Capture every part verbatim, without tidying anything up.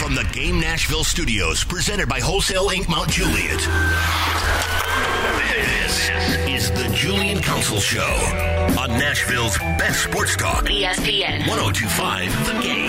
From the Game Nashville studios, presented by Wholesale Incorporated. Mount Juliet. This is the Julian Council Show on Nashville's best sports talk. E S P N one oh two point five The Game.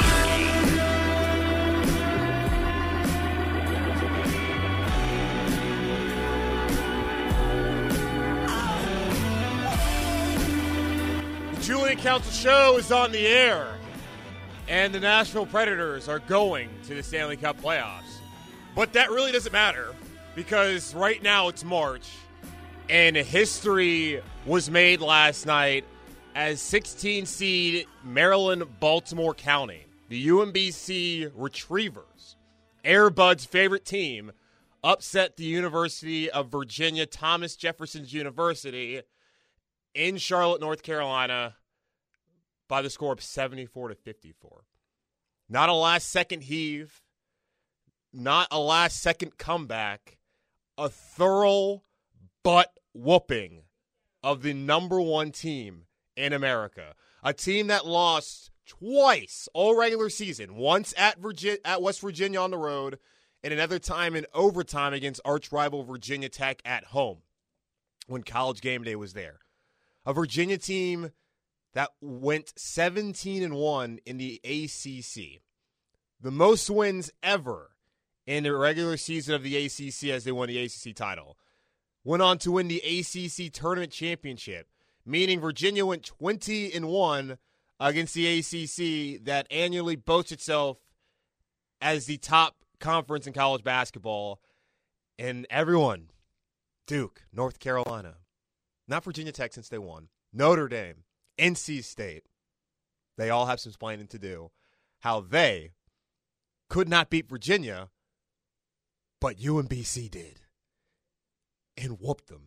The Julian Council Show is on the air. And the Nashville Predators are going to the Stanley Cup playoffs. But that really doesn't matter because right now it's March, and history was made last night as sixteen seed Maryland-Baltimore County, the U M B C Retrievers, Air Bud's favorite team, upset the University of Virginia, Thomas Jefferson University, in Charlotte, North Carolina, by the score of seventy-four to fifty-four. Not a last-second heave, not a last-second comeback, a thorough butt-whooping of the number one team in America. A team that lost twice all regular season, once at Virginia, at West Virginia on the road, and another time in overtime against arch-rival Virginia Tech at home when College Game Day was there. A Virginia team that went seventeen and one in the A C C. The most wins ever in the regular season of the A C C as they won the A C C title. Went on to win the A C C Tournament Championship, meaning Virginia went twenty and one against the A C C that annually boasts itself as the top conference in college basketball. And everyone, Duke, North Carolina, not Virginia Tech since they won, Notre Dame, N C State, they all have some explaining to do. How they could not beat Virginia, but U M B C did and whooped them.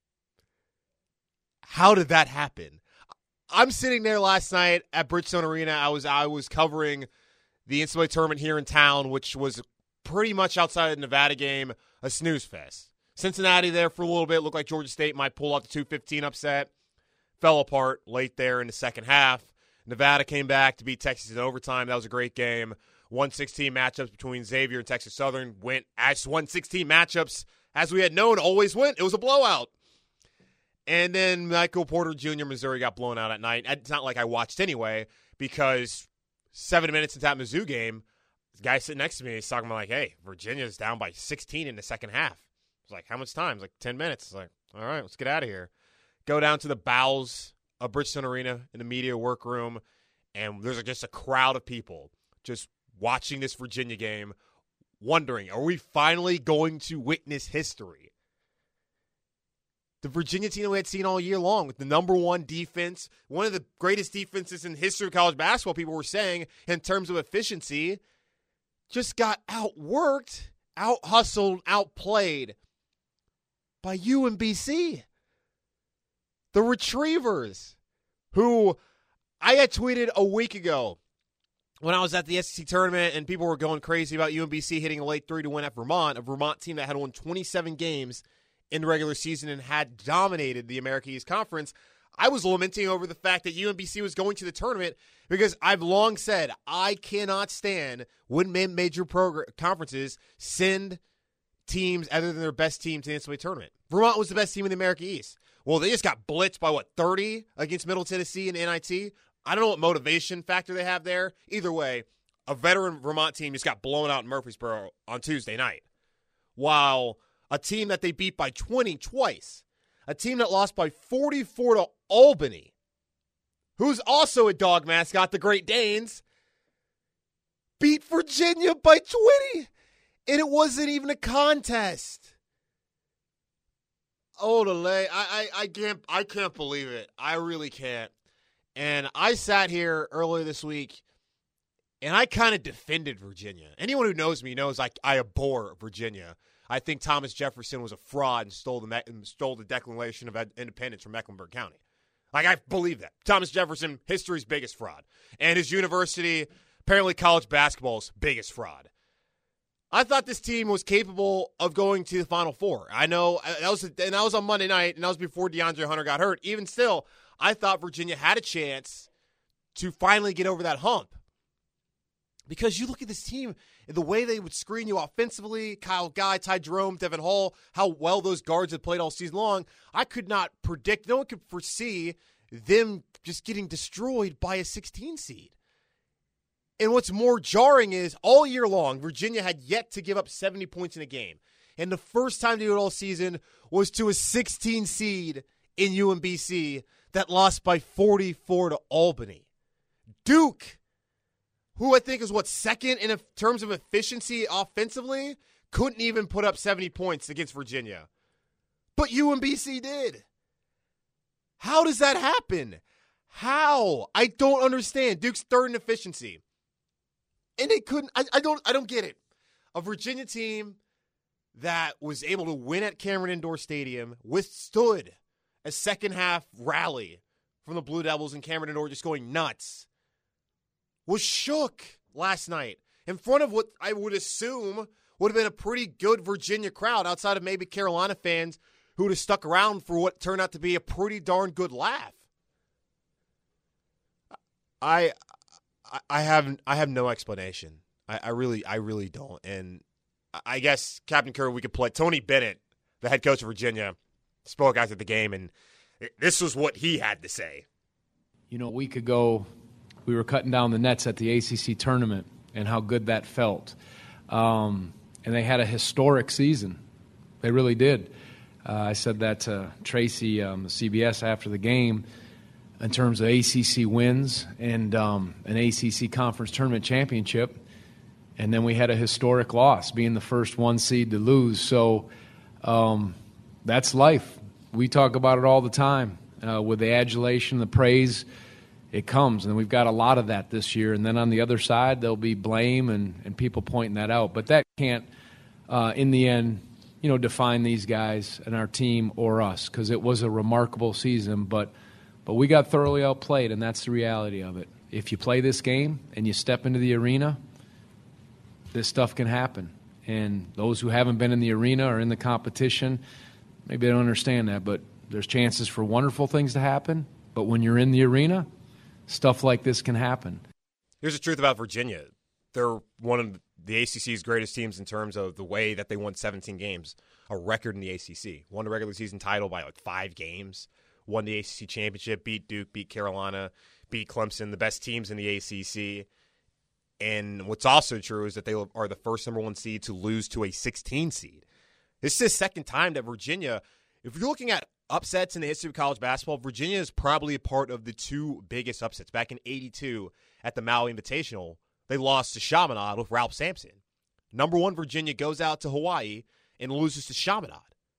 How did that happen? I'm sitting there last night at Bridgestone Arena. I was I was covering the N C double A tournament here in town, which was pretty much outside of the Nevada game, a snooze fest. Cincinnati there for a little bit. Looked like Georgia State might pull out the two fifteen upset. Fell apart late there in the second half. Nevada came back to beat Texas in overtime. That was a great game. one sixteen matchups between Xavier and Texas Southern went as one sixteen matchups, as we had known, always went. It was a blowout. And then Michael Porter Junior, Missouri, got blown out at night. It's not like I watched anyway, because seven minutes into that Mizzou game, the guy sitting next to me is talking about, like, hey, Virginia's down by sixteen in the second half. I was like, how much time? It's like ten minutes. It's like, all right, let's get out of here. Go down to the bowels of Bridgestone Arena in the media workroom, and there's just a crowd of people just watching this Virginia game, wondering, are we finally going to witness history? The Virginia team we had seen all year long with the number one defense, one of the greatest defenses in the history of college basketball, people were saying, in terms of efficiency, just got outworked, out-hustled, outplayed by U M B C. The Retrievers, who I had tweeted a week ago when I was at the S E C tournament and people were going crazy about U M B C hitting a late three to win at Vermont, a Vermont team that had won twenty-seven games in the regular season and had dominated the America East Conference. I was lamenting over the fact that U M B C was going to the tournament because I've long said I cannot stand when major progr- conferences send teams other than their best team to the N C double A tournament. Vermont was the best team in the America East. Well, they just got blitzed by, what, thirty against Middle Tennessee and N I T? I don't know what motivation factor they have there. Either way, a veteran Vermont team just got blown out in Murfreesboro on Tuesday night. While a team that they beat by twenty twice, a team that lost by forty-four to Albany, who's also a dog mascot, the Great Danes, beat Virginia by twenty, and it wasn't even a contest. Oh, delay! I, I, I can't, I can't believe it. I really can't. And I sat here earlier this week, and I kind of defended Virginia. Anyone who knows me knows I, I abhor Virginia. I think Thomas Jefferson was a fraud and stole the stole the Declaration of Independence from Mecklenburg County. Like, I believe that. Thomas Jefferson, history's biggest fraud, and his university, apparently college basketball's biggest fraud. I thought this team was capable of going to the Final Four. I know that was, and that was on Monday night, and that was before DeAndre Hunter got hurt. Even still, I thought Virginia had a chance to finally get over that hump. Because you look at this team, the way they would screen you offensively, Kyle Guy, Ty Jerome, Devin Hall, how well those guards had played all season long, I could not predict, no one could foresee them just getting destroyed by a sixteen seed. And what's more jarring is all year long, Virginia had yet to give up seventy points in a game. And the first time to do it all season was to a sixteen seed in U M B C that lost by forty-four to Albany. Duke, who I think is what, second in terms of efficiency offensively, couldn't even put up seventy points against Virginia. But U M B C did. How does that happen? How? I don't understand. Duke's third in efficiency. And they couldn't, I, I don't I don't get it. A Virginia team that was able to win at Cameron Indoor Stadium withstood a second half rally from the Blue Devils and Cameron Indoor just going nuts. Was shook last night in front of what I would assume would have been a pretty good Virginia crowd outside of maybe Carolina fans who would have stuck around for what turned out to be a pretty darn good laugh. I I have I have no explanation. I, I really I really don't. And I guess Captain Kerr, we could play. Tony Bennett, the head coach of Virginia, spoke after the game, and this was what he had to say. You know, a week ago, we were cutting down the nets at the A C C tournament and how good that felt. Um, and they had a historic season. They really did. Uh, I said that to Tracy, um, the C B S, after the game in terms of A C C wins and um, an A C C conference tournament championship. And then we had a historic loss, being the first one seed to lose. So um, that's life. We talk about it all the time uh, with the adulation, the praise. It comes, and we've got a lot of that this year. And then on the other side, there'll be blame and, and people pointing that out. But that can't, uh, in the end, you know, define these guys and our team or us, because it was a remarkable season. But but we got thoroughly outplayed, and that's the reality of it. If you play this game and you step into the arena, this stuff can happen. And those who haven't been in the arena or in the competition, maybe they don't understand that. But there's chances for wonderful things to happen. But when you're in the arena, stuff like this can happen. Here's the truth about Virginia. They're one of the A C C's greatest teams in terms of the way that they won seventeen games, a record in the A C C. Won the regular season title by like five games, won the A C C championship, beat Duke, beat Carolina, beat Clemson, the best teams in the A C C. And what's also true is that they are the first number one seed to lose to a sixteen seed. This is the second time that Virginia, if you're looking at upsets in the history of college basketball, Virginia is probably a part of the two biggest upsets. Back in eighty-two at the Maui Invitational, they lost to Chaminade with Ralph Sampson. Number one Virginia goes out to Hawaii and loses to Chaminade.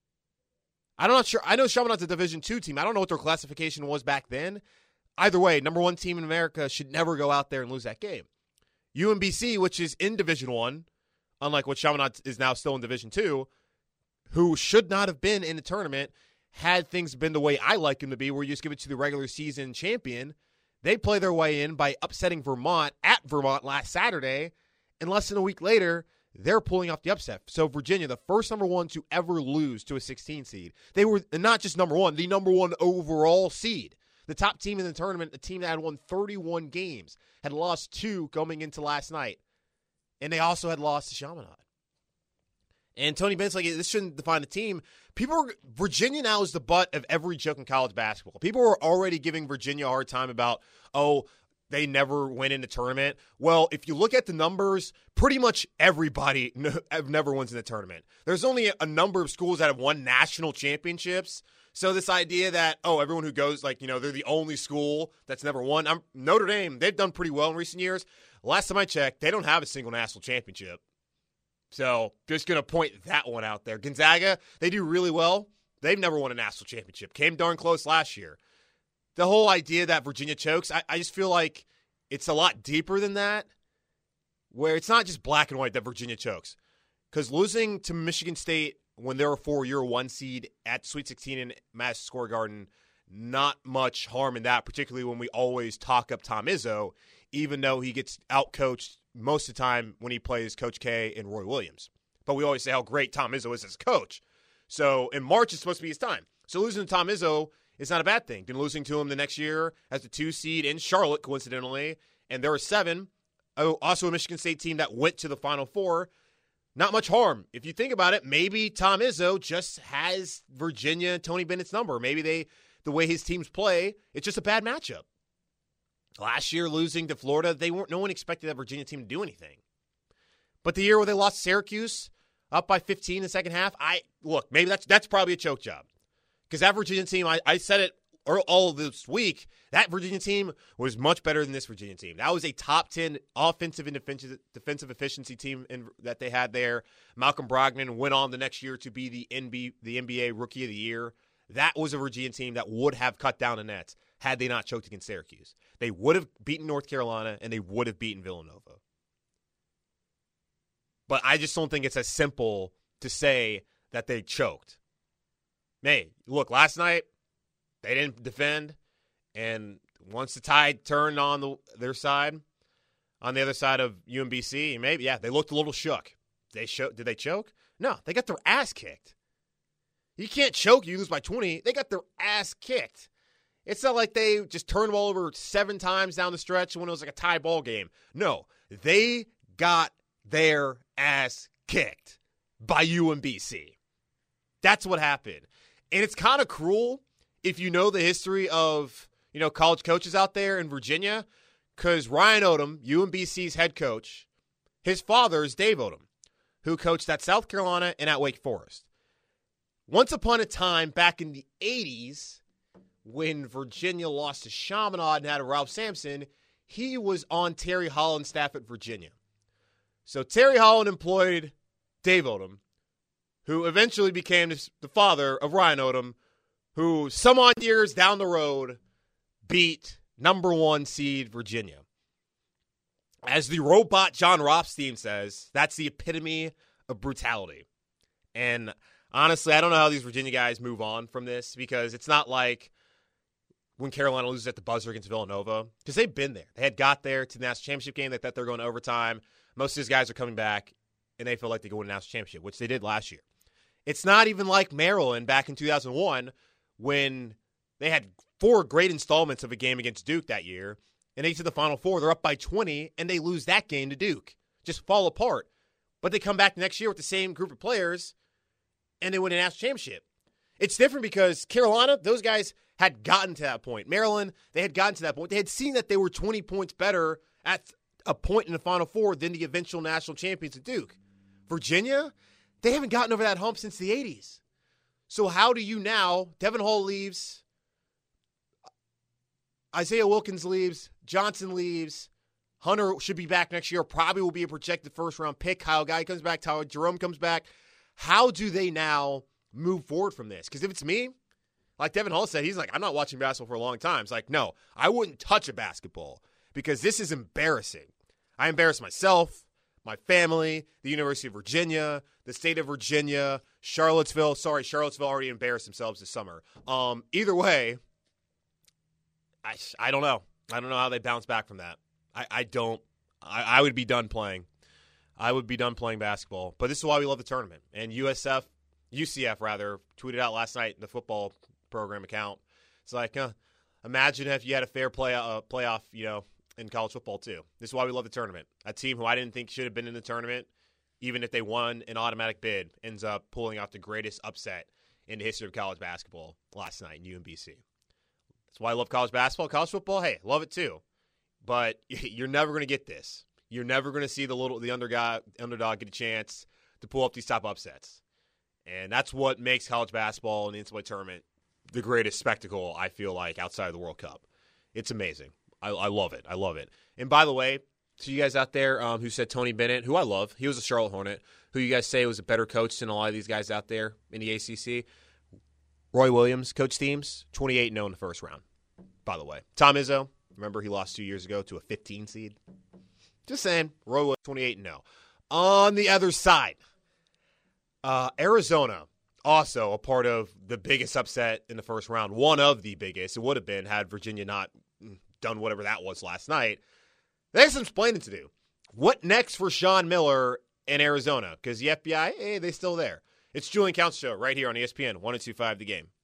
I'm not sure. I know Chaminade's a Division two team. I don't know what their classification was back then. Either way, number one team in America should never go out there and lose that game. U M B C, which is in Division one, unlike what Chaminade is now still in Division two, who should not have been in the tournament, had things been the way I like them to be, where you just give it to the regular season champion, they play their way in by upsetting Vermont at Vermont last Saturday, and less than a week later, they're pulling off the upset. So Virginia, the first number one to ever lose to a sixteen seed. They were not just number one, the number one overall seed. The top team in the tournament, the team that had won thirty-one games, had lost two going into last night. And they also had lost to Chaminade. And Tony Bennett's like, this shouldn't define the team. People are, Virginia now is the butt of every joke in college basketball. People are already giving Virginia a hard time about, oh, they never win in the tournament. Well, if you look at the numbers, pretty much everybody never wins in the tournament. There's only a number of schools that have won national championships. So this idea that, oh, everyone who goes, like, you know, they're the only school that's never won. I'm, Notre Dame, they've done pretty well in recent years. Last time I checked, they don't have a single national championship. So just going to point that one out there. Gonzaga, they do really well. They've never won a national championship. Came darn close last year. The whole idea that Virginia chokes, I, I just feel like it's a lot deeper than that, where it's not just black and white that Virginia chokes. Because losing to Michigan State when they're a four-year one seed at Sweet sixteen in Madison Square Garden, not much harm in that, particularly when we always talk up Tom Izzo, even though he gets outcoached most of the time when he plays Coach K and Roy Williams. But we always say how great Tom Izzo is as a coach. So in March, it's supposed to be his time. So losing to Tom Izzo is not a bad thing. Then losing to him the next year as the two seed in Charlotte, coincidentally, and they're a seven, also a Michigan State team that went to the Final Four. Not much harm. If you think about it, maybe Tom Izzo just has Virginia and Tony Bennett's number. Maybe they, the way his teams play, it's just a bad matchup. Last year, losing to Florida, they weren't. No one expected that Virginia team to do anything. But the year where they lost Syracuse, up by fifteen in the second half, I look, maybe that's that's probably a choke job. Because that Virginia team, I, I said it all this week, that Virginia team was much better than this Virginia team. That was a top ten offensive and defensive, defensive efficiency team in, that they had there. Malcolm Brogdon went on the next year to be the N B A, the N B A Rookie of the Year. That was a Virginia team that would have cut down the nets had they not choked against Syracuse. They would have beaten North Carolina, and they would have beaten Villanova. But I just don't think it's as simple to say that they choked. Hey, look, last night, they didn't defend, and once the tide turned on the, their side, on the other side of U M B C, maybe, yeah, they looked a little shook. They show, Did they choke? No, they got their ass kicked. You can't choke, you lose by twenty. They got their ass kicked. It's not like they just turned the ball over seven times down the stretch when it was like a tie ball game. No, they got their ass kicked by U M B C. That's what happened. And it's kind of cruel if you know the history of, you know, college coaches out there in Virginia, because Ryan Odom, U M B C's head coach, his father is Dave Odom, who coached at South Carolina and at Wake Forest. Once upon a time, back in the eighties, when Virginia lost to Chaminade and had a Ralph Sampson, he was on Terry Holland's staff at Virginia. So Terry Holland employed Dave Odom, who eventually became the father of Ryan Odom, who some odd years down the road beat number one seed Virginia. As the robot John Rothstein says, that's the epitome of brutality. And honestly, I don't know how these Virginia guys move on from this, because it's not like when Carolina loses at the buzzer against Villanova, because they've been there. They had got there to the national championship game. They thought they were going to overtime. Most of these guys are coming back, and they feel like they go to the national championship, which they did last year. It's not even like Maryland back in two thousand one when they had four great installments of a game against Duke that year, and they get to the Final Four. They're up by twenty, and they lose that game to Duke. Just fall apart. But they come back next year with the same group of players, and they win a national championship. It's different because Carolina, those guys had gotten to that point. Maryland, they had gotten to that point. They had seen that they were twenty points better at a point in the Final Four than the eventual national champions at Duke. Virginia, they haven't gotten over that hump since the eighties. So how do you now, Devin Hall leaves, Isaiah Wilkins leaves, Johnson leaves, Hunter should be back next year, probably will be a projected first-round pick. Kyle Guy comes back, Tyler Jerome comes back. How do they now move forward from this? Because if it's me, like Devin Hall said, he's like, I'm not watching basketball for a long time. It's like, no, I wouldn't touch a basketball because this is embarrassing. I embarrass myself, my family, the University of Virginia, the state of Virginia, Charlottesville. Sorry, Charlottesville already embarrassed themselves this summer. Um, either way, I, I don't know. I don't know how they bounce back from that. I, I don't. I, I would be done playing. I would be done playing basketball. But this is why we love the tournament. And U S F, U C F rather, tweeted out last night in the football program account. It's like, uh, imagine if you had a fair play uh, playoff, you know, in college football too. This is why we love the tournament. A team who I didn't think should have been in the tournament, even if they won an automatic bid, ends up pulling off the greatest upset in the history of college basketball last night in U M B C. That's why I love college basketball. College football, hey, love it too. But you're never going to get this. You're never going to see the little the underdog, underdog get a chance to pull up these top upsets. And that's what makes college basketball and the N C double A tournament the greatest spectacle, I feel like, outside of the World Cup. It's amazing. I, I love it. I love it. And by the way, to you guys out there um, who said Tony Bennett, who I love, he was a Charlotte Hornet, who you guys say was a better coach than a lot of these guys out there in the A C C. Roy Williams, coach teams, twenty-eight and oh in the first round, by the way. Tom Izzo, remember he lost two years ago to a fifteen seed? Just saying, Roy Williams, twenty-eight and oh. On the other side, uh, Arizona, also a part of the biggest upset in the first round, one of the biggest. It would have been had Virginia not done whatever that was last night. They have some explaining to do. What next for Sean Miller in Arizona? Because the F B I, hey, they're still there. It's Julian Council Show right here on E S P N one oh two point five The Game.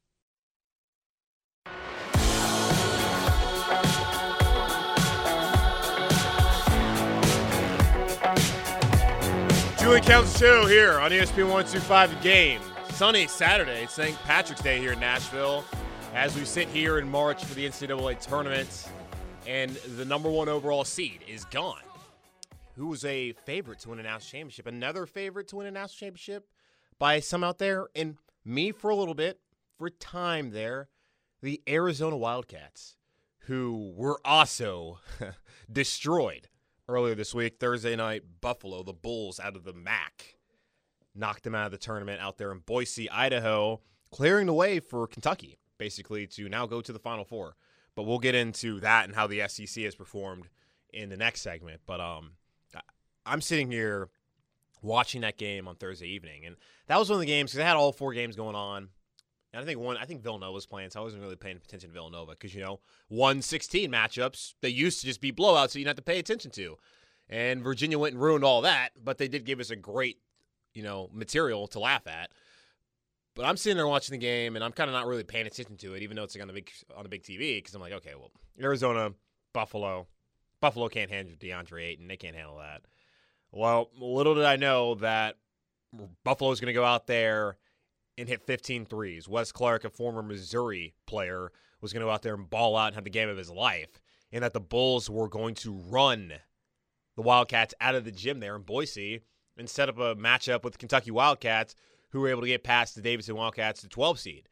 Julian Council Show here on E S P N one twenty-five The Game. Sunny Saturday, Saint Patrick's Day here in Nashville as we sit here in March for the N C double A tournament, and the number one overall seed is gone. Who was a favorite to win a national championship? Another favorite to win a national championship by some out there, and me for a little bit, for time there, the Arizona Wildcats, who were also destroyed earlier this week. Thursday night, Buffalo, the Bulls out of the M A C, knocked them out of the tournament out there in Boise, Idaho, clearing the way for Kentucky, basically, to now go to the Final Four. But we'll get into that and how the S E C has performed in the next segment. But um, I'm sitting here watching that game on Thursday evening, and that was one of the games because they had all four games going on. And I think one, I think Villanova was playing, so I wasn't really paying attention to Villanova because, you know, one sixteen matchups, they used to just be blowouts, so you didn't have to pay attention to. And Virginia went and ruined all that, but they did give us a great, you know, material to laugh at. But I'm sitting there watching the game, and I'm kind of not really paying attention to it, even though it's like on a big on a big T V, because I'm like, okay, well, Arizona, Buffalo, Buffalo can't handle DeAndre Ayton, they can't handle that. Well, little did I know that Buffalo's going to go out there and hit fifteen threes. Wes Clark, a former Missouri player, was going to go out there and ball out and have the game of his life, and that the Bulls were going to run the Wildcats out of the gym there in Boise and set up a matchup with the Kentucky Wildcats, who were able to get past the Davidson Wildcats, the twelve seed.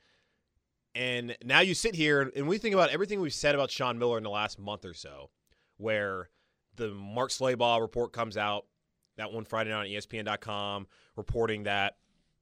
And now you sit here, and we think about everything we've said about Sean Miller in the last month or so, where the Mark Slaybaugh report comes out, that one Friday night on E S P N dot com, reporting that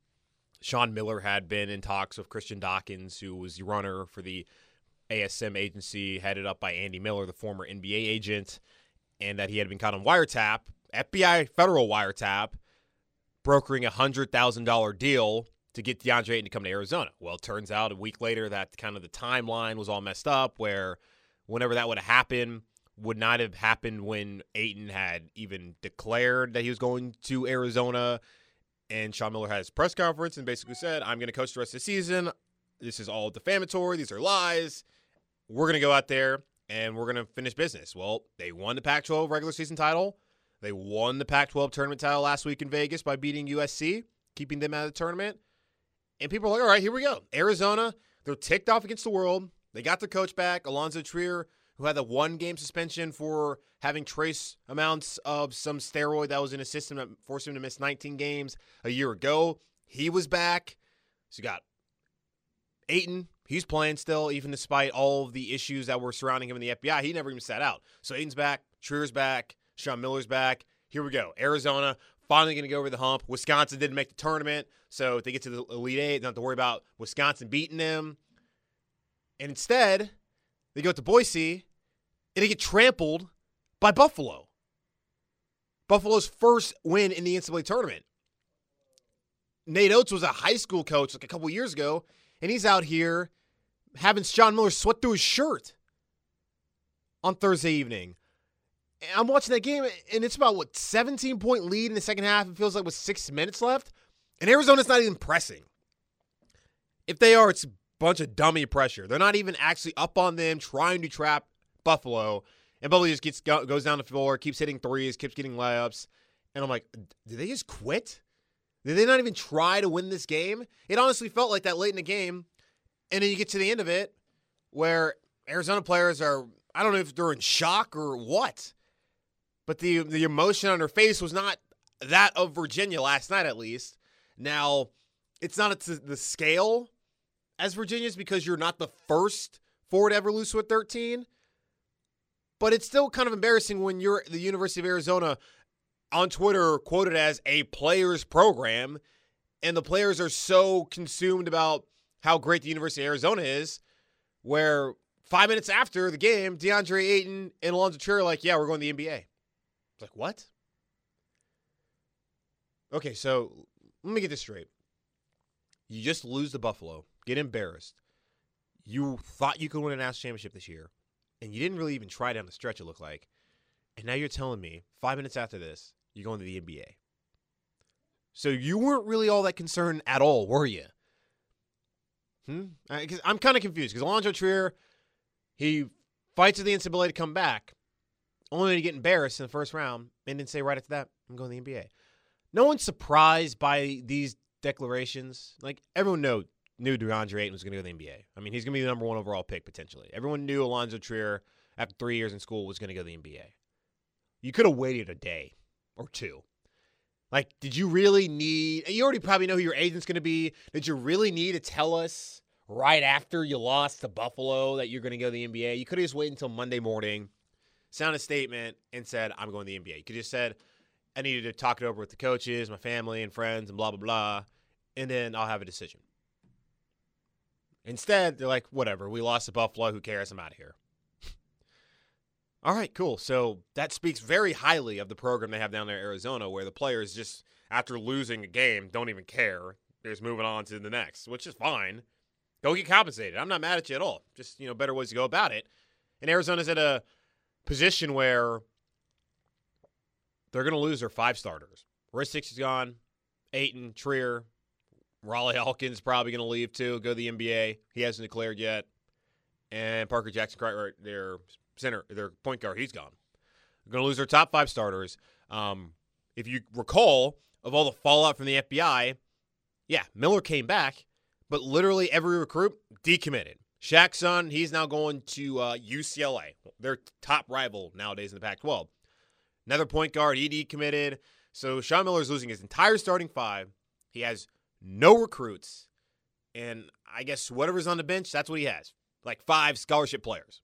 Sean Miller had been in talks with Christian Dawkins, who was the runner for the A S M agency headed up by Andy Miller, the former N B A agent, and that he had been caught on wiretap, F B I federal wiretap, brokering a one hundred thousand dollars deal to get DeAndre Ayton to come to Arizona. Well, it turns out a week later that kind of the timeline was all messed up, where whenever that would have happened would not have happened when Ayton had even declared that he was going to Arizona. And Sean Miller had his press conference and basically said, I'm going to coach the rest of the season. This is all defamatory. These are lies. We're going to go out there and we're going to finish business. Well, they won the Pac twelve regular season title. They won the Pac twelve tournament title last week in Vegas by beating U S C, keeping them out of the tournament. And people are like, all right, here we go. Arizona, they're ticked off against the world. They got their coach back, Alonzo Trier, who had the one-game suspension for having trace amounts of some steroid that was in his system that forced him to miss nineteen games a year ago. He was back. So you got Ayton. He's playing still, even despite all of the issues that were surrounding him in the F B I. He never even sat out. So Ayton's back. Trier's back. Sean Miller's back. Here we go. Arizona finally going to go over the hump. Wisconsin didn't make the tournament, so if they get to the Elite Eight, they don't have to worry about Wisconsin beating them. And instead, they go to Boise, and they get trampled by Buffalo. Buffalo's first win in the N C double A tournament. Nate Oates was a high school coach like a couple years ago, and he's out here having Sean Miller sweat through his shirt on Thursday evening. And I'm watching that game, and it's about, what, seventeen-point lead in the second half. It feels like with six minutes left. And Arizona's not even pressing. If they are, it's a bunch of dummy pressure. They're not even actually up on them, trying to trap Buffalo. And Buffalo just gets goes down the floor, keeps hitting threes, keeps getting layups. And I'm like, did they just quit? Did they not even try to win this game? It honestly felt like that late in the game. And then you get to the end of it where Arizona players are, I don't know if they're in shock or what. But the the emotion on her face was not that of Virginia last night, at least. Now, it's not at the scale as Virginia's because you're not the first forward ever lose with thirteen. But it's still kind of embarrassing when you're the University of Arizona on Twitter quoted as a players program, and the players are so consumed about how great the University of Arizona is, where five minutes after the game, DeAndre Ayton and Alonzo Trier are like, yeah, we're going to the N B A. It's like, what? Okay, so let me get this straight. You just lose to Buffalo, get embarrassed. You thought you could win a national championship this year, and you didn't really even try down the stretch, it looked like. And now you're telling me, five minutes after this, you're going to the N B A. So you weren't really all that concerned at all, were you? Hmm? I, I'm kind of confused, because Alonzo Trier, he fights at the N C double A to come back, only to get embarrassed in the first round, and then say right after that, I'm going to the N B A. no one's surprised by these declarations. Like, everyone know, knew DeAndre Ayton was going to go to the N B A. I mean, he's going to be the number one overall pick, potentially. Everyone knew Alonzo Trier, after three years in school, was going to go to the N B A. You could have waited a day or two. Like, did you really need – you already probably know who your agent's going to be. Did you really need to tell us right after you lost to Buffalo that you're going to go to the N B A? You could have just waited until Monday morning, sound a statement, and said, I'm going to the N B A. You could have just said, I needed to talk it over with the coaches, my family, and friends, and blah, blah, blah, and then I'll have a decision. Instead, they're like, whatever, we lost to Buffalo. Who cares? I'm out of here. All right, cool. So that speaks very highly of the program they have down there in Arizona, where the players just, after losing a game, don't even care. They're just moving on to the next, which is fine. Go get compensated. I'm not mad at you at all. Just, you know, better ways to go about it. And Arizona's at a position where they're going to lose their five starters. Ristic is gone. Ayton, Trier, Raleigh Hawkins probably going to leave too, go to the N B A. He hasn't declared yet. And Parker Jackson, right, their center, their point guard, he's gone. They're going to lose their top five starters. Um, if you recall, of all the fallout from the F B I, yeah, Miller came back, but literally every recruit decommitted. Shaq's son, he's now going to uh, U C L A, their top rival nowadays in the Pac twelve. Another point guard, he decommitted. So Sean Miller's losing his entire starting five. He has no recruits. And I guess whatever's on the bench, that's what he has. Like five scholarship players.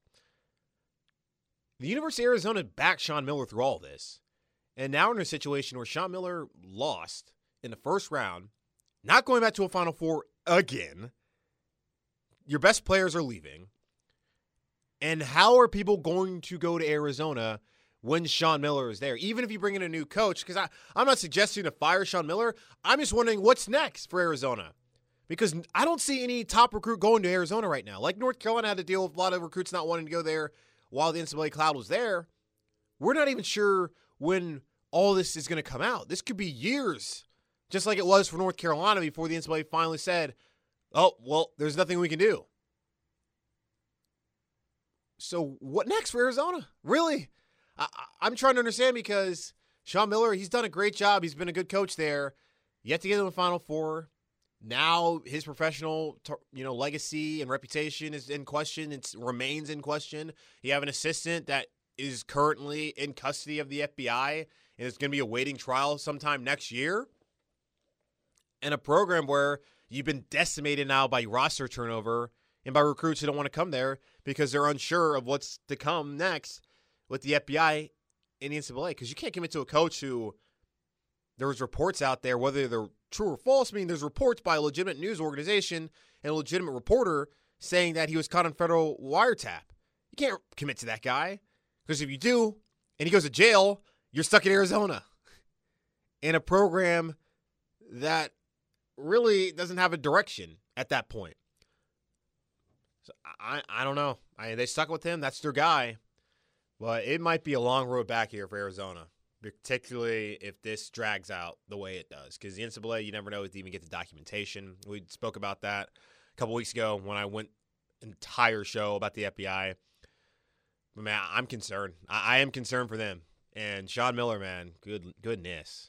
The University of Arizona backed Sean Miller through all this. And now we're in a situation where Sean Miller lost in the first round, not going back to a Final Four again. Your best players are leaving. And how are people going to go to Arizona when Sean Miller is there? Even if you bring in a new coach, because I'm not suggesting to fire Sean Miller. I'm just wondering what's next for Arizona. Because I don't see any top recruit going to Arizona right now. Like North Carolina had to deal with a lot of recruits not wanting to go there while the N C double A cloud was there. We're not even sure when all this is going to come out. This could be years, just like it was for North Carolina before the N C double A finally said, oh, well, there's nothing we can do. So what next for Arizona? Really? I, I'm trying to understand, because Sean Miller, he's done a great job. He's been a good coach there. Yet to get to the Final Four. Now his professional, you know, legacy and reputation is in question. It remains in question. You have an assistant that is currently in custody of the F B I, and it's going to be awaiting trial sometime next year. And a program where you've been decimated now by roster turnover and by recruits who don't want to come there because they're unsure of what's to come next with the F B I and the N C double A. Because you can't commit to a coach who there was reports out there, whether they're true or false. I mean, there's reports by a legitimate news organization and a legitimate reporter saying that he was caught on federal wiretap. You can't commit to that guy, because if you do and he goes to jail, you're stuck in Arizona in a program that really doesn't have a direction at that point. So I I don't know. I mean, they stuck with him. That's their guy. But it might be a long road back here for Arizona, particularly if this drags out the way it does. Because the N C double A, you never know to even get the documentation. We spoke about that a couple weeks ago when I went entire show about the F B I. But man, I'm concerned. I, I am concerned for them. And Sean Miller, man, good goodness.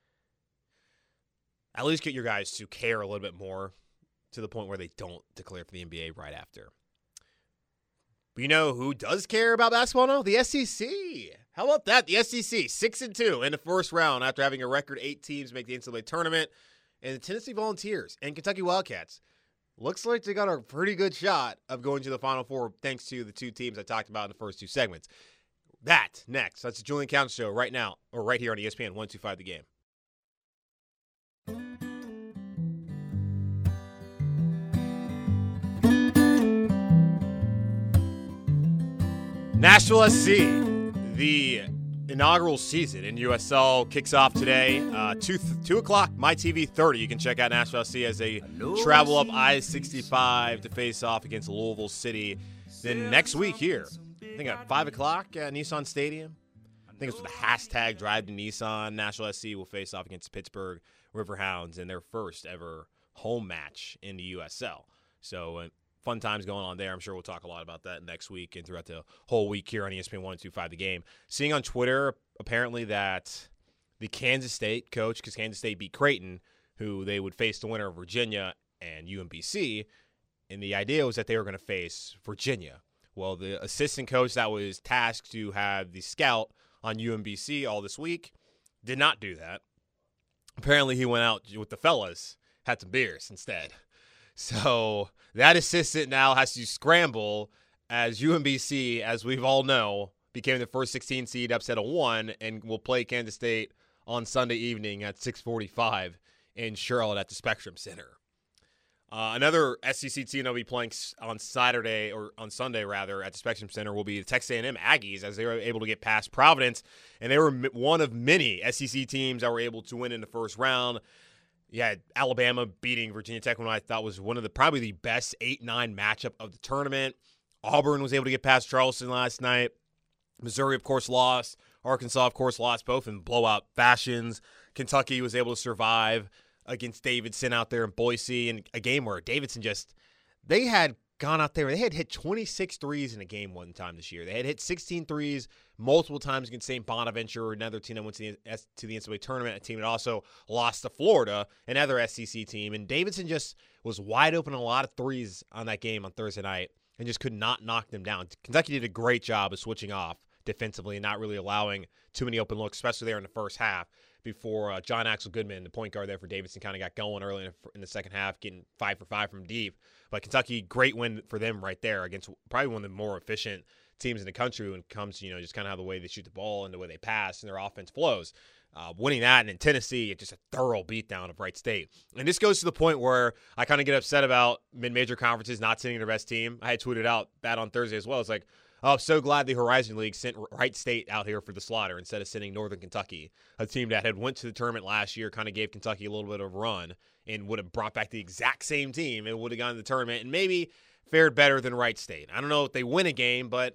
At least get your guys to care a little bit more to the point where they don't declare for the N B A right after. But you know who does care about basketball now? The S E C. How about that? The S E C, six and two in the first round after having a record eight teams make the N C double A tournament. And the Tennessee Volunteers and Kentucky Wildcats looks like they got a pretty good shot of going to the Final Four thanks to the two teams I talked about in the first two segments. That next. That's the Julian Count Show right now, or right here on E S P N one two five The Game. Nashville S C, the inaugural season in U S L kicks off today. Uh, two, two o'clock, My T V thirty. You can check out Nashville S C as they travel up I sixty-five to face off against Louisville City. Then next week here, I think at five o'clock at Nissan Stadium. I think it's with the hashtag Drive to Nissan. Nashville S C will face off against Pittsburgh Riverhounds in their first ever home match in the U S L. So, uh, fun times going on there. I'm sure we'll talk a lot about that next week and throughout the whole week here on E S P N one two five The Game. Seeing on Twitter, apparently, that the Kansas State coach, because Kansas State beat Creighton, who they would face the winner of Virginia and U M B C, and the idea was that they were going to face Virginia. Well, the assistant coach that was tasked to have the scout on U M B C all this week did not do that. Apparently, he went out with the fellas, had some beers instead. So that assistant now has to scramble as U M B C, as we've all know, became the first sixteen seed, upset a one, and will play Kansas State on Sunday evening at six forty-five in Charlotte at the Spectrum Center. Uh, another S E C team that will be playing on Saturday, or on Sunday rather, at the Spectrum Center will be the Texas A and M Aggies, as they were able to get past Providence, and they were one of many S E C teams that were able to win in the first round. Yeah, Alabama beating Virginia Tech, when I thought was one of the probably the best eight nine matchup of the tournament. Auburn was able to get past Charleston last night. Missouri, of course, lost. Arkansas, of course, lost, both in blowout fashions. Kentucky was able to survive against Davidson out there in Boise, in a game where Davidson just, they had gone out there, they had hit twenty-six threes in a game one time this year. They had hit sixteen threes multiple times against Saint Bonaventure, another team that went to the, to the N C double A tournament, a team that also lost to Florida, another S E C team. And Davidson just was wide open, a lot of threes on that game on Thursday night, and just could not knock them down. Kentucky did a great job of switching off defensively and not really allowing too many open looks, especially there in the first half, before uh, John Axel Goodman, the point guard there for Davidson, kind of got going early in the, in the second half, getting five for five from deep. But Kentucky, great win for them right there against probably one of the more efficient teams in the country when it comes to, you know, just kind of how the way they shoot the ball and the way they pass and their offense flows. Uh, winning that, and in Tennessee, it's just a thorough beatdown of Wright State. And this goes to the point where I kind of get upset about mid-major conferences not sending their best team. I had tweeted out that on Thursday as well. It's like, oh, I'm so glad the Horizon League sent Wright State out here for the slaughter instead of sending Northern Kentucky, a team that had went to the tournament last year, kind of gave Kentucky a little bit of a run, and would have brought back the exact same team and would have gone to the tournament and maybe fared better than Wright State. I don't know if they win a game, but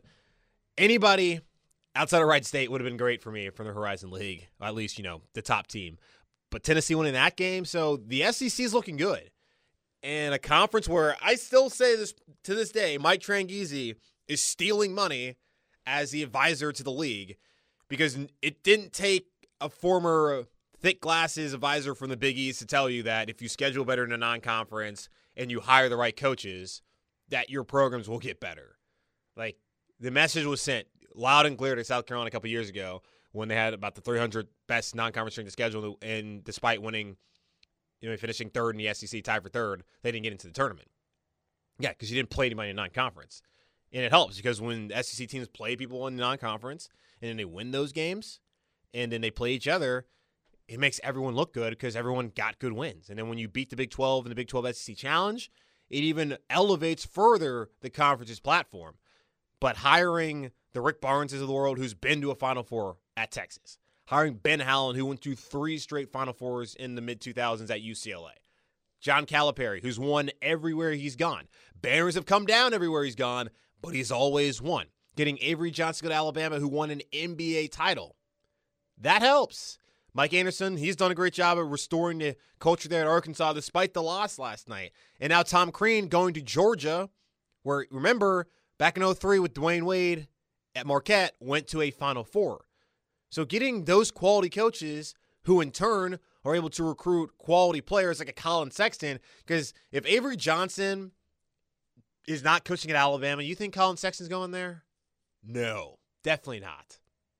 anybody outside of Wright State would have been great for me from the Horizon League, at least, you know, the top team. But Tennessee winning that game, so the S E C is looking good. And a conference where I still say this to this day, Mike Tranghese is stealing money as the advisor to the league, because it didn't take a former thick glasses advisor from the Big East to tell you that if you schedule better in a non-conference and you hire the right coaches, that your programs will get better. Like, the message was sent loud and clear to South Carolina a couple years ago when they had about the three hundred best non-conference strength of schedule, and despite winning, you know, finishing third in the S E C, tied for third, they didn't get into the tournament. Yeah, because you didn't play anybody in non-conference. And it helps because when S E C teams play people in non-conference and then they win those games and then they play each other, it makes everyone look good because everyone got good wins. And then when you beat the Big twelve and the Big twelve S E C Challenge, it even elevates further the conference's platform. But hiring the Rick Barneses of the world, who's been to a Final Four at Texas, hiring Ben Howland, who went to three straight Final Fours in the mid two thousands at U C L A, John Calipari, who's won everywhere he's gone. Banners have come down everywhere he's gone, but he's always won. Getting Avery Johnson to Alabama, who won an N B A title. That helps. Mike Anderson, he's done a great job of restoring the culture there at Arkansas despite the loss last night. And now Tom Crean going to Georgia, where, remember, back in oh three with Dwayne Wade at Marquette, went to a Final Four. So getting those quality coaches who in turn are able to recruit quality players like a Colin Sexton, because if Avery Johnson is not coaching at Alabama, you think Colin Sexton's going there? No, definitely not.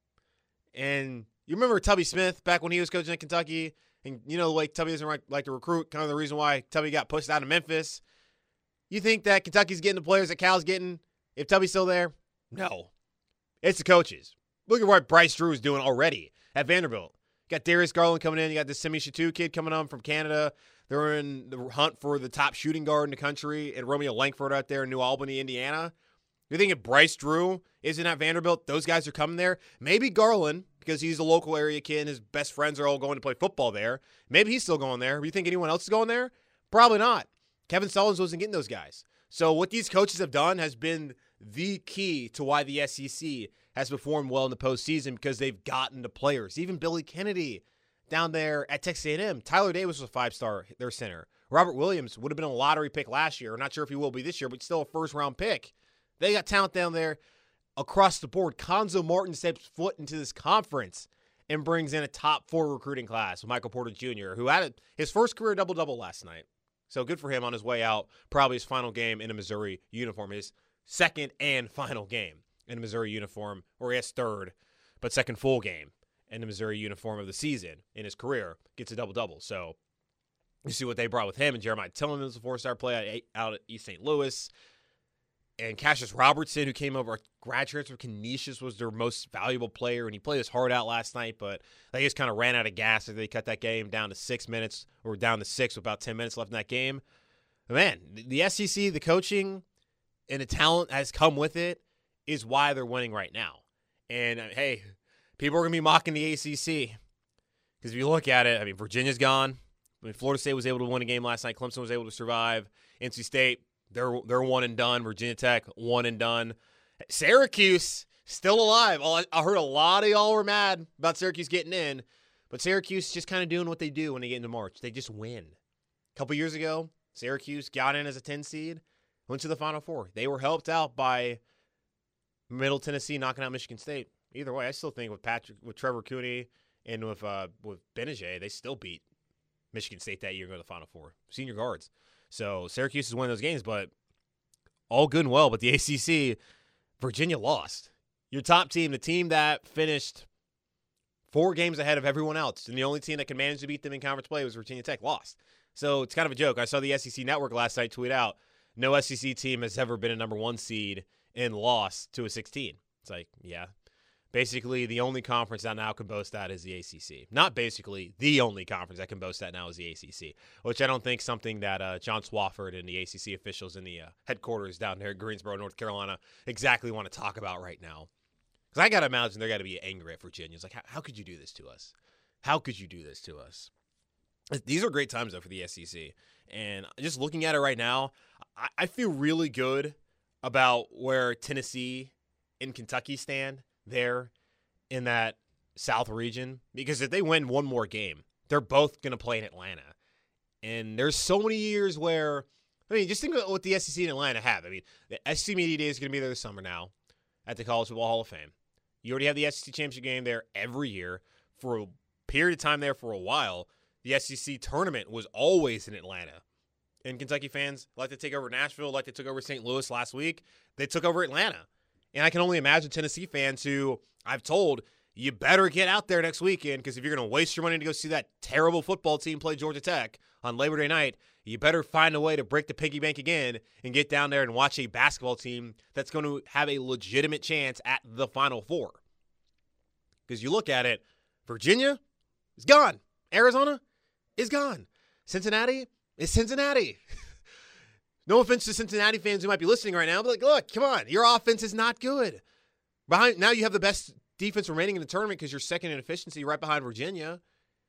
And you remember Tubby Smith back when he was coaching at Kentucky, and you know the way Tubby doesn't like to recruit, kind of the reason why Tubby got pushed out of Memphis. You think that Kentucky's getting the players that Cal's getting if Tubby's still there? No. It's the coaches. Look at what Bryce Drew is doing already at Vanderbilt. You got Darius Garland coming in. You got this Semi Chateau kid coming on from Canada. They're in the hunt for the top shooting guard in the country, and Romeo Langford out there in New Albany, Indiana. You think if Bryce Drew isn't at Vanderbilt, those guys are coming there? Maybe Garland, because he's a local area kid and his best friends are all going to play football there. Maybe he's still going there. Do you think anyone else is going there? Probably not. Kevin Stallings wasn't getting those guys. So what these coaches have done has been the key to why the S E C has performed well in the postseason, because they've gotten the players. Even Billy Kennedy down there at Texas A and M. Tyler Davis was a five-star, their center. Robert Williams would have been a lottery pick last year. I'm not sure if he will be this year, but still a first-round pick. They got talent down there across the board. Konzo Martin steps foot into this conference, and brings in a top four recruiting class with Michael Porter Junior, who had a, his first career double-double last night. So good for him on his way out. Probably his final game in a Missouri uniform. His second and final game in a Missouri uniform, or he has third, but second full game in the Missouri uniform of the season in his career. Gets a double-double. So you see what they brought with him. And Jeremiah Tillman was a four-star play out at East Saint Louis. And Cassius Robertson, who came over, grad transfer, Canisius was their most valuable player, and he played his heart out last night, but they just kind of ran out of gas as they cut that game down to six minutes, or down to six with about ten minutes left in that game. But man, the S E C, the coaching, and the talent has come with it is why they're winning right now. And, uh, hey, people are going to be mocking the A C C because if you look at it, I mean, Virginia's gone. I mean, Florida State was able to win a game last night. Clemson was able to survive. N C State, They're they're one and done. Virginia Tech, one and done. Syracuse, still alive. I heard a lot of y'all were mad about Syracuse getting in, but Syracuse just kind of doing what they do when they get into March. They just win. A couple years ago, Syracuse got in as a ten seed, went to the Final Four. They were helped out by Middle Tennessee knocking out Michigan State. Either way, I still think with Patrick, with Trevor Cooney, and with uh, with Benajay, they still beat Michigan State that year and go to the Final Four. Senior guards. So Syracuse is winning those games, but all good and well. But the A C C, Virginia lost. Your top team, the team that finished four games ahead of everyone else, and the only team that could manage to beat them in conference play was Virginia Tech, lost. So it's kind of a joke. I saw the S E C Network last night tweet out, no S E C team has ever been a number one seed and lost to a sixteen. It's like, yeah. Basically, the only conference that now can boast that is the A C C. Not basically, the only conference that can boast that now is the A C C, which I don't think something that uh, John Swofford and the A C C officials in the uh, headquarters down there in Greensboro, North Carolina, exactly want to talk about right now. Because I got to imagine they're got to be angry at Virginia. It's like, how, how could you do this to us? How could you do this to us? These are great times, though, for the S E C. And just looking at it right now, I, I feel really good about where Tennessee and Kentucky stand there in that South region, because if they win one more game, they're both going to play in Atlanta. And there's so many years where, I mean, just think about what the S E C and Atlanta have. I mean, the S E C Media Day is going to be there this summer now at the College Football Hall of Fame. You already have the S E C Championship game there every year for a period of time there for a while. The S E C tournament was always in Atlanta. And Kentucky fans like to take over Nashville, like they took over Saint Louis last week. They took over Atlanta. And I can only imagine Tennessee fans who I've told, you better get out there next weekend, because if you're going to waste your money to go see that terrible football team play Georgia Tech on Labor Day night, you better find a way to break the piggy bank again and get down there and watch a basketball team that's going to have a legitimate chance at the Final Four. Because you look at it, Virginia is gone. Arizona is gone. Cincinnati is Cincinnati. No offense to Cincinnati fans who might be listening right now, but like, look, come on, your offense is not good. Behind now, you have the best defense remaining in the tournament because you're second in efficiency, right behind Virginia.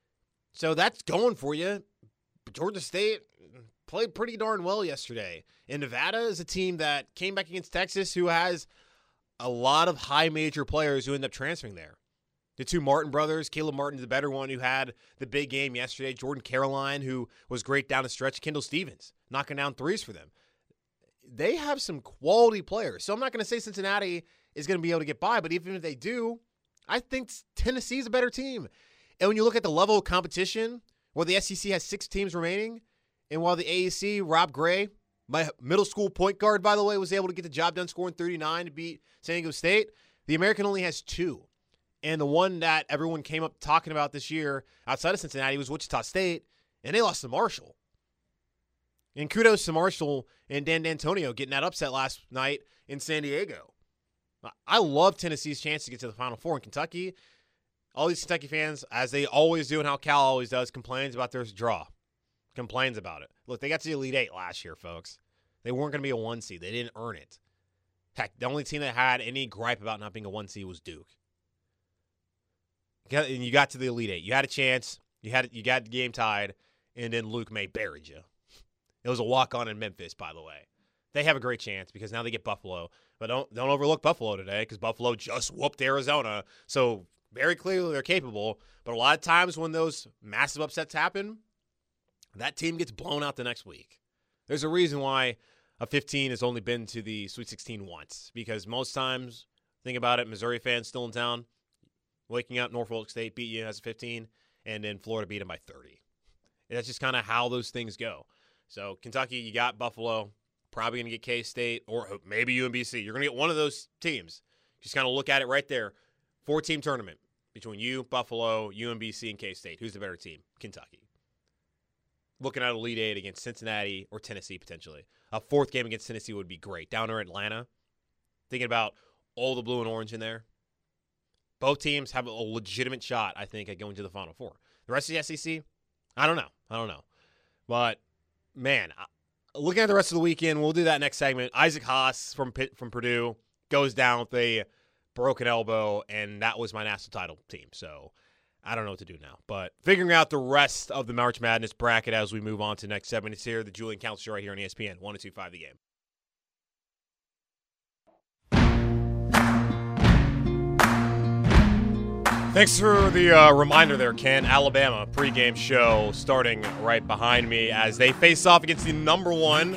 So that's going for you. But Georgia State played pretty darn well yesterday. And Nevada is a team that came back against Texas, who has a lot of high major players who end up transferring there. The two Martin brothers, Caleb Martin, the better one, who had the big game yesterday. Jordan Caroline, who was great down the stretch. Kendall Stevens, knocking down threes for them. They have some quality players. So I'm not going to say Cincinnati is going to be able to get by, but even if they do, I think Tennessee's a better team. And when you look at the level of competition, where the S E C has six teams remaining, and while the A A C, Rob Gray, my middle school point guard, by the way, was able to get the job done scoring thirty-nine to beat San Diego State, the American only has two. And the one that everyone came up talking about this year outside of Cincinnati was Wichita State, and they lost to Marshall. And kudos to Marshall and Dan D'Antonio getting that upset last night in San Diego. I love Tennessee's chance to get to the Final Four in Kentucky. All these Kentucky fans, as they always do and how Cal always does, complains about their draw. Complains about it. Look, they got to the Elite Eight last year, folks. They weren't going to be a one seed. They didn't earn it. Heck, the only team that had any gripe about not being a one seed was Duke. And you got to the Elite Eight. You had a chance. You had you got the game tied, and then Luke May buried you. It was a walk-on in Memphis, by the way. They have a great chance because now they get Buffalo. But don't don't overlook Buffalo today, because Buffalo just whooped Arizona. So very clearly they're capable. But a lot of times when those massive upsets happen, that team gets blown out the next week. There's a reason why a fifteen has only been to the Sweet sixteen once. Because most times, think about it, Missouri fans still in town, waking up Norfolk State beat you as a fifteen, and then Florida beat them by thirty. And that's just kind of how those things go. So Kentucky, you got Buffalo, probably going to get K-State, or maybe U M B C. You're going to get one of those teams. Just kind of look at it right there. Four-team tournament between you, Buffalo, U M B C, and K-State. Who's the better team? Kentucky. Looking at Elite Eight against Cincinnati or Tennessee potentially. A fourth game against Tennessee would be great. Down there in Atlanta, thinking about all the blue and orange in there. Both teams have a legitimate shot, I think, at going to the Final Four. The rest of the S E C, I don't know. I don't know. But, man, looking at the rest of the weekend, we'll do that next segment. Isaac Haas from from Purdue goes down with a broken elbow, and that was my national title team. So I don't know what to do now. But figuring out the rest of the March Madness bracket as we move on to the next seven minutes here. The Julian Council Show right here on E S P N, one oh two point five The Game. Thanks for the uh, reminder there, Ken. Alabama pregame show starting right behind me as they face off against the number one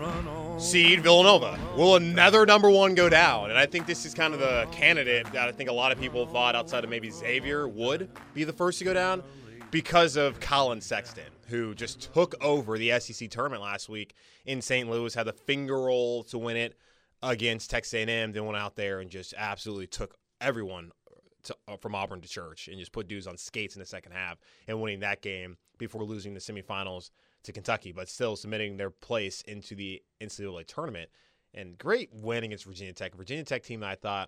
seed, Villanova. Will another number one go down? And I think this is kind of the candidate that I think a lot of people thought outside of maybe Xavier would be the first to go down because of Colin Sexton, who just took over the S E C tournament last week in Saint Louis, had the finger roll to win it against Texas A and M, then went out there and just absolutely took everyone To, uh, from Auburn to church and just put dudes on skates in the second half and winning that game before losing the semifinals to Kentucky, but still submitting their place into the N C double A tournament. And great win against Virginia Tech. Virginia Tech team that I thought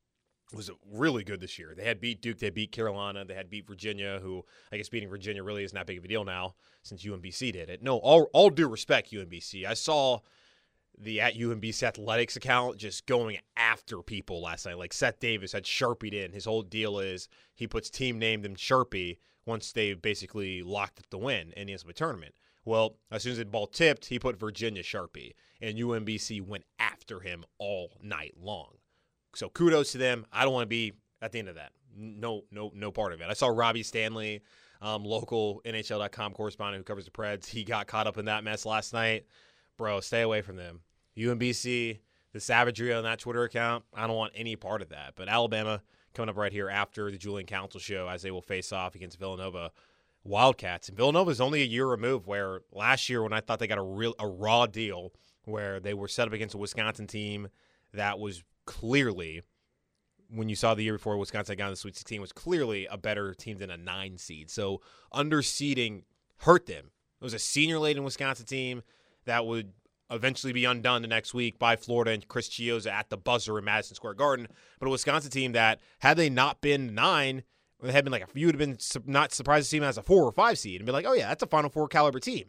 was really good this year. They had beat Duke, they beat Carolina, they had beat Virginia, who I guess beating Virginia really isn't that big of a deal now since U M B C did it. No, all, all due respect, U M B C. I saw the at U M B C Athletics account just going after people last night. Like Seth Davis had Sharpied in. His whole deal is he puts team named in Sharpie once they basically locked up the win in the N C double A tournament. Well, as soon as the ball tipped, he put Virginia Sharpie, and U M B C went after him all night long. So kudos to them. I don't want to be at the end of that. No, no, no part of it. I saw Robbie Stanley, um, local N H L dot com correspondent who covers the Preds. He got caught up in that mess last night. Bro, stay away from them. U M B C, the savagery on that Twitter account, I don't want any part of that. But Alabama coming up right here after the Julian Council Show as they will face off against Villanova Wildcats. And Villanova is only a year removed, where last year when I thought they got a real a raw deal where they were set up against a Wisconsin team that was clearly, when you saw the year before Wisconsin got in the Sweet sixteen, was clearly a better team than a nine seed. So underseeding hurt them. It was a senior-laden Wisconsin team that would eventually be undone the next week by Florida and Chris Chiozza at the buzzer in Madison Square Garden. But a Wisconsin team that, had they not been nine, they had been like, you would have been not surprised to see them as a four or five seed and be like, oh yeah, that's a Final Four caliber team.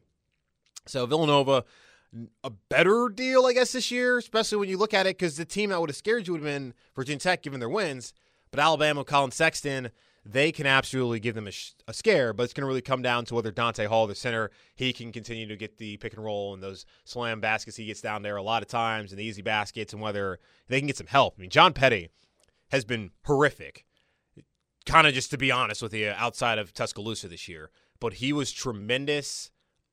So Villanova, a better deal, I guess, this year, especially when you look at it, because the team that would have scared you would have been Virginia Tech, given their wins. But Alabama, Colin Sexton, they can absolutely give them a, sh- a scare, but it's going to really come down to whether Dante Hall, the center, he can continue to get the pick and roll and those slam baskets he gets down there a lot of times and the easy baskets, and whether they can get some help. I mean, John Petty has been horrific, kind of just to be honest with you, outside of Tuscaloosa this year. But he was tremendous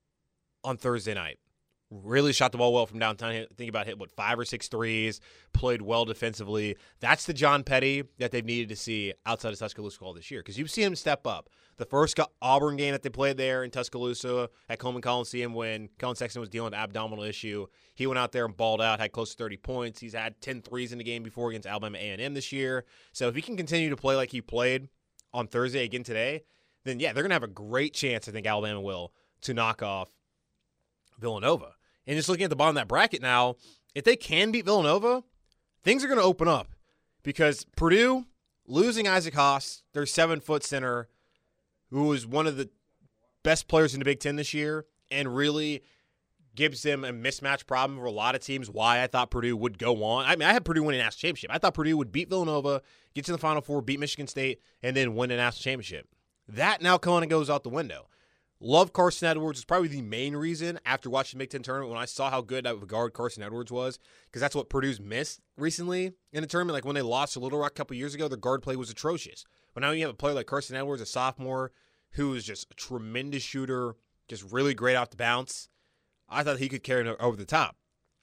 on Thursday night. Really shot the ball well from downtown. Think about hit, what, five or six threes, played well defensively. That's the John Petty that they've needed to see outside of Tuscaloosa all this year, because you've seen him step up. The first Auburn game that they played there in Tuscaloosa at Coleman Coliseum, when Colin Sexton was dealing with an abdominal issue, he went out there and balled out, had close to thirty points. He's had ten threes in the game before against Alabama A and M this year. So if he can continue to play like he played on Thursday again today, then yeah, they're going to have a great chance, I think Alabama will, to knock off Villanova. And just looking at the bottom of that bracket now, if they can beat Villanova, things are going to open up, because Purdue, losing Isaac Haas, their seven-foot center, who was one of the best players in the Big Ten this year, and really gives them a mismatch problem for a lot of teams, why I thought Purdue would go on. I mean, I had Purdue win a national championship. I thought Purdue would beat Villanova, get to the Final Four, beat Michigan State, and then win a national championship. That now kind of goes out the window. Love Carson Edwards is probably the main reason after watching the Big Ten tournament when I saw how good that guard Carson Edwards was, because that's what Purdue's missed recently in the tournament. Like when they lost to Little Rock a couple years ago, their guard play was atrocious. But now you have a player like Carson Edwards, a sophomore, who is just a tremendous shooter, just really great off the bounce. I thought he could carry it over the top.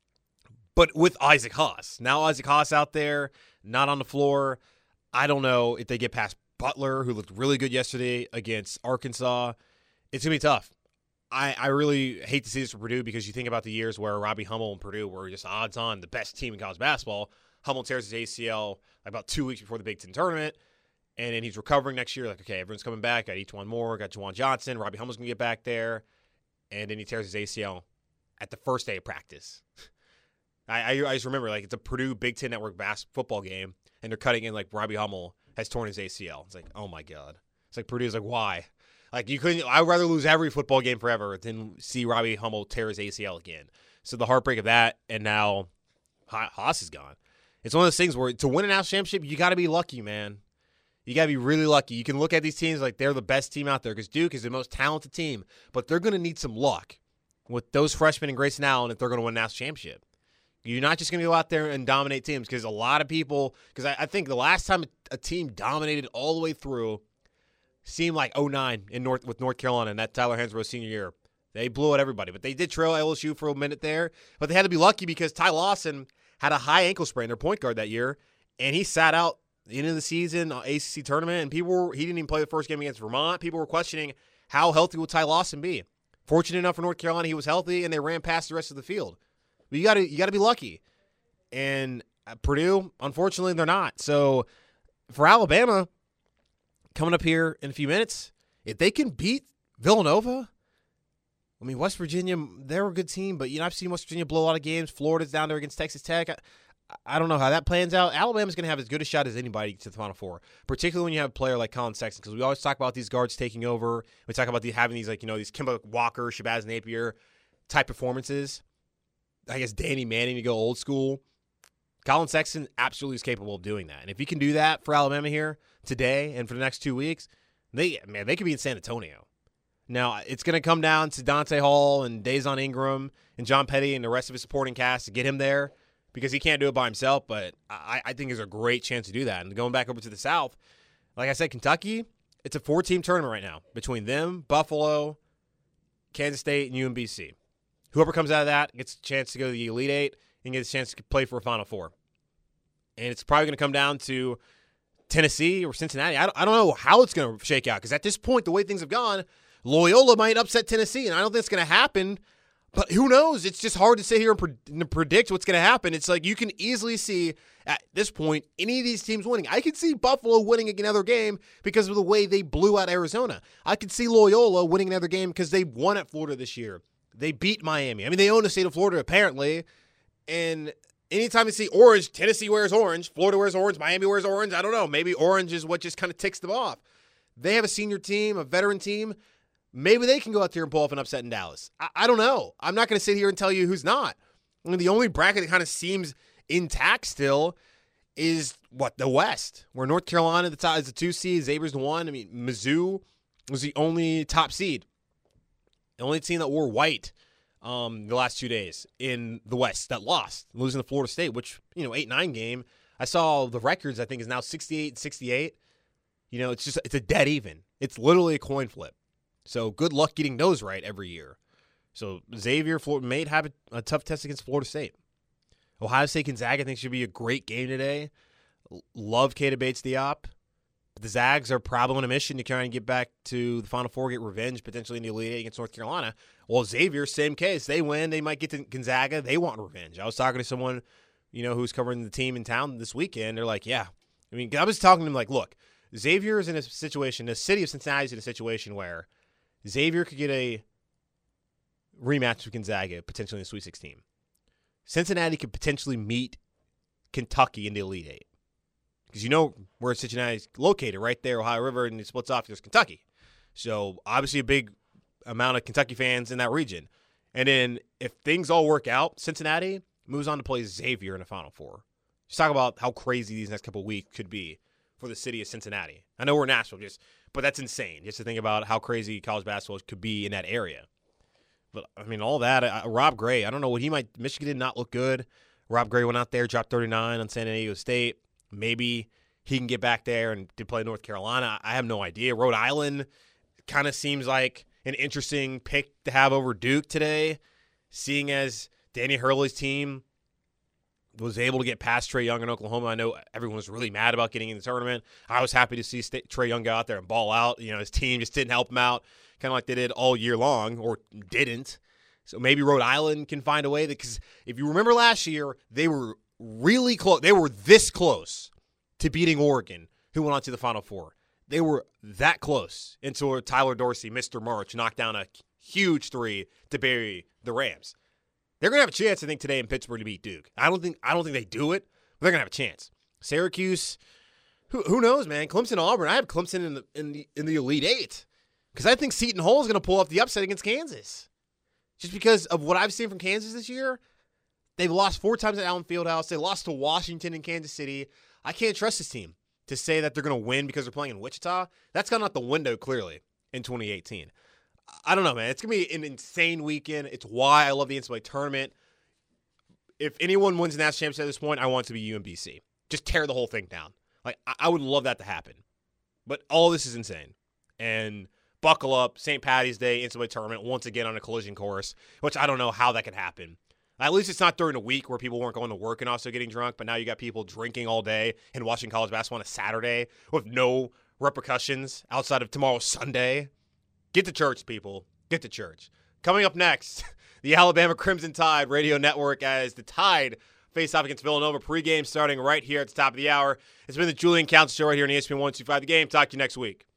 But with Isaac Haas, now Isaac Haas out there, not on the floor, I don't know if they get past Butler, who looked really good yesterday against Arkansas. It's going to be tough. I, I really hate to see this for Purdue because you think about the years where Robbie Hummel and Purdue were just odds on the best team in college basketball. Hummel tears his A C L about two weeks before the Big Ten tournament, and then he's recovering next year. Like, okay, everyone's coming back. Got each one more. Got Juwan Johnson. Robbie Hummel's going to get back there. And then he tears his A C L at the first day of practice. I, I, I just remember, like, it's a Purdue Big Ten Network basketball football game, and they're cutting in, like, Robbie Hummel has torn his A C L. It's like, oh, my God. It's like Purdue's like, why? Like, you couldn't – I would rather lose every football game forever than see Robbie Hummel tear his A C L again. So the heartbreak of that, and now Haas is gone. It's one of those things where to win a national championship, you got to be lucky, man. You got to be really lucky. You can look at these teams like they're the best team out there because Duke is the most talented team, but they're going to need some luck with those freshmen and Grayson Allen if they're going to win a national championship. You're not just going to go out there and dominate teams because a lot of people – because I, I think the last time a team dominated all the way through seemed like oh nine in North with North Carolina and that Tyler Hansbrough senior year. They blew out everybody, but they did trail L S U for a minute there. But they had to be lucky because Ty Lawson – had a high ankle sprain, their point guard that year, and he sat out the end of the season, A C C tournament, and people were, he didn't even play the first game against Vermont. People were questioning how healthy will Ty Lawson be. Fortunate enough for North Carolina, he was healthy, and they ran past the rest of the field. But you got to you got to be lucky. And at Purdue, unfortunately, they're not. So for Alabama, coming up here in a few minutes, if they can beat Villanova, I mean, West Virginia, they're a good team, but you know I've seen West Virginia blow a lot of games. Florida's down there against Texas Tech. I, I don't know how that plans out. Alabama's going to have as good a shot as anybody to the Final Four, particularly when you have a player like Colin Sexton, because we always talk about these guards taking over. We talk about the, having these, like, you know, these Kemba Walker, Shabazz Napier type performances. I guess Danny Manning to go old school. Colin Sexton absolutely is capable of doing that. And if he can do that for Alabama here today and for the next two weeks, they man, they could be in San Antonio. Now, it's going to come down to Dante Hall and Dazon Ingram and John Petty and the rest of his supporting cast to get him there because he can't do it by himself, but I, I think there's a great chance to do that. And going back over to the South, like I said, Kentucky, it's a four-team tournament right now between them, Buffalo, Kansas State, and U M B C. Whoever comes out of that gets a chance to go to the Elite Eight and gets a chance to play for a Final Four. And it's probably going to come down to Tennessee or Cincinnati. I don't, I don't know how it's going to shake out because at this point, the way things have gone – Loyola might upset Tennessee, and I don't think it's going to happen, but who knows? It's just hard to sit here and, pre- and predict what's going to happen. It's like you can easily see at this point any of these teams winning. I could see Buffalo winning another game because of the way they blew out Arizona. I could see Loyola winning another game because they won at Florida this year. They beat Miami. I mean, they own the state of Florida apparently, and anytime you see orange, Tennessee wears orange, Florida wears orange, Miami wears orange. I don't know. Maybe orange is what just kind of ticks them off. They have a senior team, a veteran team. Maybe they can go out there and pull off an upset in Dallas. I, I don't know. I'm not going to sit here and tell you who's not. I mean, the only bracket that kind of seems intact still is, what, the West, where North Carolina the top, is the two seed, Xavier's the one. I mean, Mizzou was the only top seed. The only team that wore white um, the last two days in the West that lost, losing to Florida State, which, you know, eight nine game. I saw the records, I think, is now sixty-eight and sixty-eight. You know, it's just, it's a dead even. It's literally a coin flip. So good luck getting those right every year. So Xavier Florida may have a, a tough test against Florida State. Ohio State Gonzaga I think should be a great game today. Love Keita Bates-Diop. But the Zags are probably on a mission to try and get back to the Final Four, get revenge potentially in the Elite Eight against North Carolina. Well, Xavier, same case. They win, they might get to Gonzaga. They want revenge. I was talking to someone, you know, who's covering the team in town this weekend. They're like, yeah. I mean, I was talking to them like, look, Xavier is in a situation, the city of Cincinnati is in a situation where Xavier could get a rematch with Gonzaga, potentially in the Sweet sixteen. Cincinnati could potentially meet Kentucky in the Elite Eight. Because you know where Cincinnati is located, right there, Ohio River, and it splits off, there's Kentucky. So obviously a big amount of Kentucky fans in that region. And then if things all work out, Cincinnati moves on to play Xavier in the Final Four. Just talk about how crazy these next couple of weeks could be for the city of Cincinnati. I know we're Nashville, just but that's insane, just to think about how crazy college basketball could be in that area. But, I mean, all that, uh, Rob Gray, I don't know what he might – Michigan did not look good. Rob Gray went out there, dropped thirty-nine on San Diego State. Maybe he can get back there and to play North Carolina. I have no idea. Rhode Island kind of seems like an interesting pick to have over Duke today, seeing as Danny Hurley's team was able to get past Trae Young in Oklahoma. I know everyone was really mad about getting in the tournament. I was happy to see Trae Young go out there and ball out. You know, his team just didn't help him out, kind of like they did all year long, or didn't. So maybe Rhode Island can find a way. Because if you remember last year, they were really close. They were this close to beating Oregon, who went on to the Final Four. They were that close until Tyler Dorsey, Mister March, knocked down a huge three to bury the Rams. They're gonna have a chance, I think, today in Pittsburgh to beat Duke. I don't think I don't think they do it, but they're gonna have a chance. Syracuse, who who knows, man? Clemson, Auburn. I have Clemson in the in the in the Elite Eight because I think Seton Hall is gonna pull off the upset against Kansas. Just because of what I've seen from Kansas this year, they've lost four times at Allen Fieldhouse. They lost to Washington and Kansas City. I can't trust this team to say that they're gonna win because they're playing in Wichita. That's gone out the window clearly in twenty eighteen. I don't know, man. It's going to be an insane weekend. It's why I love the N C double A tournament. If anyone wins the national championship at this point, I want it to be U M B C. Just tear the whole thing down. Like, I would love that to happen. But all this is insane. And buckle up, Saint Patty's Day, N C double A tournament, once again on a collision course, which I don't know how that could happen. At least it's not during a week where people weren't going to work and also getting drunk, but now you got people drinking all day and watching college basketball on a Saturday with no repercussions outside of tomorrow, Sunday. Get to church, people. Get to church. Coming up next, the Alabama Crimson Tide Radio Network as the Tide face off against Villanova. Pregame starting right here at the top of the hour. It's been the Julian Council Show right here on E S P N one two five The Game. Talk to you next week.